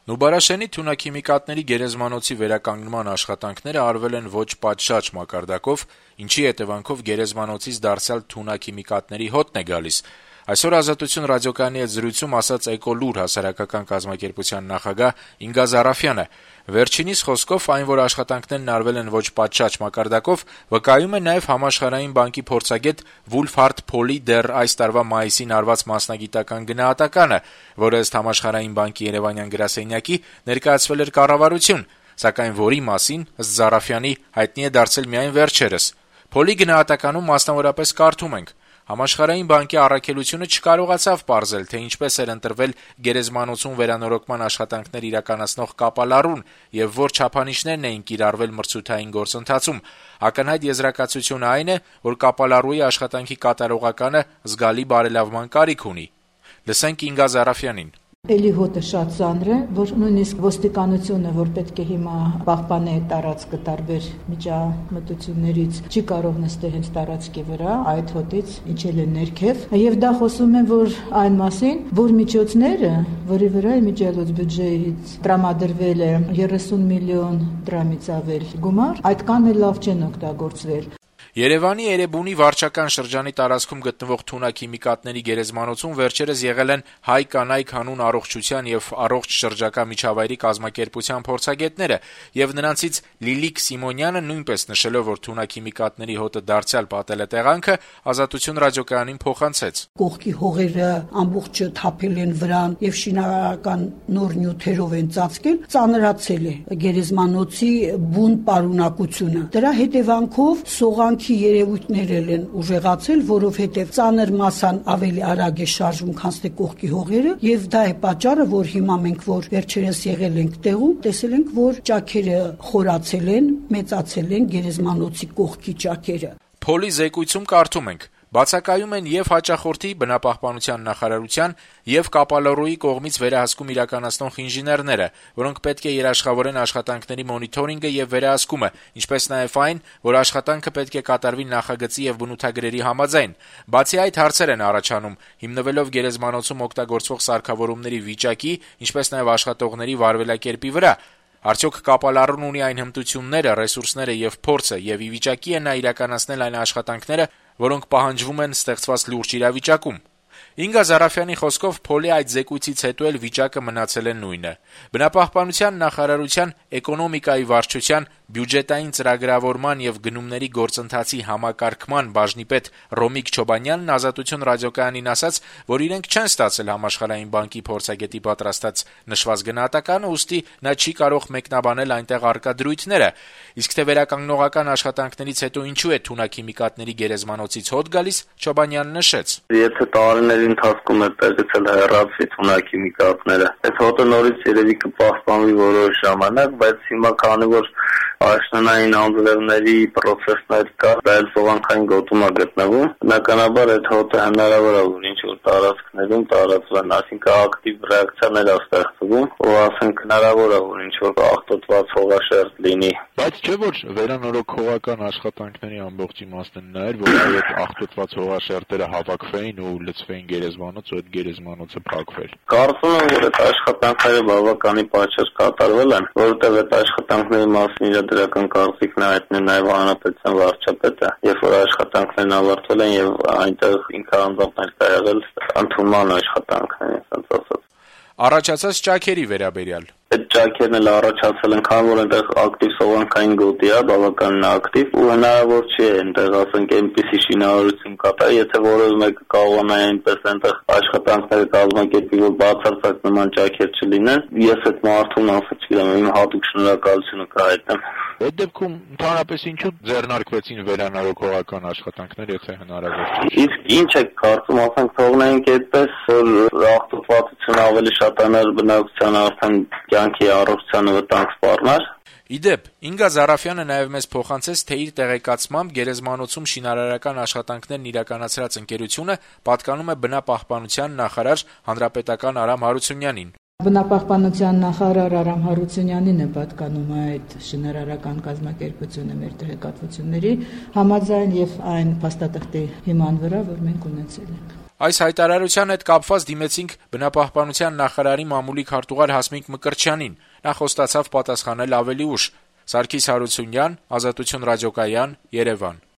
Նուբարաշենի թունաքիմիկատների գերեզմանոցի վերականգնման աշխատանքները արվել են ոչ պատշաճ մակարդակով, ինչի հետեւանքով գերեզմանոցից դարձյալ թունաքիմիկատների հոտն է գալիս։ Այսօր «Ազատություն» ռադիոկայանի հետ զրույցում ասաց «Էկոլուր» հասարակական կազմակերպության նախագահ Ինգա Զարաֆյանը։ Վերջինիս խոսքով այն, որ աշխատանքներն արվել են ոչ պատշաճ մակարդակով, վկայում է նաև Համաշխարհային բանկի փորձագետ Վուլֆհարդ Փոլի դեռ այս տարվա մայիսին արված մասնագիտական գնահատականը, որը ըստ Համաշխարհային բանկի երևանյան գրասենյակի ներկայացվել էր կառավարություն, սակայն որի մասին, ըստ Զարաֆյանի, հայտնի է դարձել միայն վերջերս։ Փոլի գնահատականում մասնավորապես կարդում ենք. Համաշխարհային բանկի առաքելությունը չկարողացավ պարզել, թե ինչպես էր ընտրվել գերեզմանոցում վերանորոգման աշխատանքներ իրականացնող կապալառուն եւ որ չափանիշներն էին կիրառվել մրցութային գործընթացում։ Ակնհայտ եզրակացությունը այն է, որ կապալառուի աշխատանքի կատարողականը զգալի բարելավման կարիք ունի։ Լսենք Ինգա Զարաֆյանին։ Էլի հոտը շատ ծանր է, որ նույնիսկ ոստիկանությունը, որ պետք է հիմա պահպանի տարածքը տարբեր միջամտություններից, չի կարող նստել հենց տարածքի վրա, այդ հոտից իջել է ներքև, եւ դա խոսում է որ այն մասին, որ միջոցները, որի վրա իմիջիայլոց բյուջեից տրամադրվել է 30 միլիոն դրամից ավել գումար, այդքան էլ լավ չեն օգտագործվել։ Երևանի Էրեբունի վարչական շրջանի տարածքում գտնվող թունաքիմիկատների գերեզմանոցում վերջերս եղել են հայ կանայք հանուն առողջության եւ առողջ շրջակա միջավայրի կազմակերպության փորձագետները, եւ նրանցից Լիլիկ Սիմոնյանը նույնպես նշելով, որ թունաքիմիկատների հոտը դարձյալ պատել է տեղանքը, Ազատություն ռադիոկայանին փոխանցեց. Կողքի հողերը ամբողջը թափել են վրան եւ շինարարական նոր նյութերով են ծածկել, ծանրացել է գերեզմանոցի բուն պարունակությունը։ Դրա հետևանքով սողանք երևույթներ են ուժեղացել, որովհետև ծանր մասան ավելի արագ է շարժվում, քան թե կողքի հողերը, եւ դա է պատճառը, որ հիմա մենք որ վերջերս եղել ենք տեղում, տեսել ենք, որ ճաքերը խորացել են, մեծացել են գերեզմանոցի կողքի ճաքերը։ Փոլի զեկույցում կարդում ենք. Բացակայում են եւ հաճախորդի բնապահպանության նախարարության եւ կապալառուի կողմից վերահսկում իրականացնող ինժեներները, որոնք պետք է երաշխավորեն աշխատանքների մոնիթորինգը եւ վերահսկումը, ինչպես նաեւ այն, որ աշխատանքը պետք է կատարվի նախագծի եւ բնութագրերի համաձայն։ Բացի այդ, հարցեր են առաջանում, հիմնվելով գերեզմանոցում օգտագործվող սարքավորումների վիճակի, ինչպես նաեւ աշխատողների վարվելակերպի վրա։ Արդյոք կապալառուն ունի այն հմտությունները, ռեսուրսները եւ փորձը եւ ի վիճակի է նա իրականացնել այն աշխատանքները, որոնք պահանջվում են ստեղծված լուրջ իրավիճակում։ Ինգա Զարաֆյանի խոսքով Փոլի այդ զեկույցից հետո էլ վիճակը մնացել է նույնը։ Բնապահպանության նախարարության էկոնոմիկայի վարչության բյուջետային ծրագրավորման եւ գնումների գործընթացի համակարգման բաժնի պետ Ռոմիկ Չոբանյանն Ազատություն ռադիոկայանին ասաց, որ իրենք չեն ստացել Համաշխարհային բանկի փորձագետի պատրաստած նշված գնահատականը, ուստի նա չի կարող մեկնաբանել այնտեղ առկա դրույթները։ Իսկ թե վերականգնողական աշխատանքներից հետո ինչու է թունաքիմիկատների գերեզմանոցից հոտ գալիս, Չոբանյանն նշեց. Եթե տարիների ընթացքում է տեղեցել հեռացի թունաքիմիկատները, այս հոտը նորից երևի կպահպանվի որոշ ժամանակ, բայց հիմա քանի որ աշնանային անձրևների պրոցեսներ կա, դա էլ սովանքային գոտում է գտնվում, բնականաբար այդ հոտը հնարավոր է, որ ինչ-որ տարածքներում տարածվեն, այսինքն ակտիվ ռեակցիաներ է ստեղծվում, ու ասենք հնարավոր է, որ ինչ-որ աղտոտված հողաշերտ լինի։ Բայց չէ՞ որ վերանորոգողական աշխատանքների ամբողջ իմաստն նա էր, որ այդ աղտոտված հողաշերտերը հավաքվեին ու լցվեին գերեզմանոց, ու այդ գերեզմանոցը փակվեր։ Կարծում եմ, որ այդ աշխատանքները բավականին պատշաճ կատարվել են, որովհետև այդ աշխատանքների մասին իրադրական կարծիքն հայտնել նաև հանրապետության վարչապետը, երբ որ աշխատանքներն ավարտվել են եւ այնտեղ ինքը անձամբ ներկա եղել ընդունման աշխատանքներին, ասած ասած։ Առաջացած ճաքերի վերաբերյալ Այդ ճաքերն էլ առաջացել են, քանի որ այնտեղ ակտիվ սովանքային գոտի է, բավականին ակտիվ, ու հնարավոր չի այնտեղ, ասենք, այնպիսի շինարարություն կատարել, եթե որևէ մեկը կարողանա այնպես այնտեղ աշխատանքները կազմակերպի, որ բացարձակ նման ճաքեր չլինեն։ Ես այդ մարդուն ասած չգիտեմ, իմ հատուկ շնորհակալությունը կհայտնեմ։ Այդ դեպքում ընդհանրապես ինչու ձեռնարկվեցին վերանորոգողական աշխատանքներ, եթե հնարավոր չէ։ Իսկ ինչ եք կարծում, ասենք, թողնենք այդպես, որ աղտոտվածությունը ավելի շատանար բնակության արդեն կյանքի առողջությանը վտանգ սպառնար։ Իդեպ, Ինգա Զարաֆյանը նաև մեզ փոխանցեց, թե իր տեղեկացմամբ գերեզմանոցում շինարարական աշխատանքներն իրականացրած ընկերությունը պատկանում է բնապահպանության նախարար հանրապետական Արամ Հարությունյանին։ Բնապահպանության նախարար Արամ Հարությունյանին է պատկանում այդ շինարարական կազմակերպությունը մեր տեղեկատվությունների համաձայն եւ այն փաստաթղթի հիման վրա, որ մենք ունեցել ենք։ Այս հայտարարության հետ կապված դիմեցինք բնապահպանության նախարարի մամուլի քարտուղար Հասմիկ Մկրտչյանին, նա խոստացավ պատասխանել ավելի ուշ: Սարգիս Հարությունյան, Ազատություն ռադիոկայան, Երևան։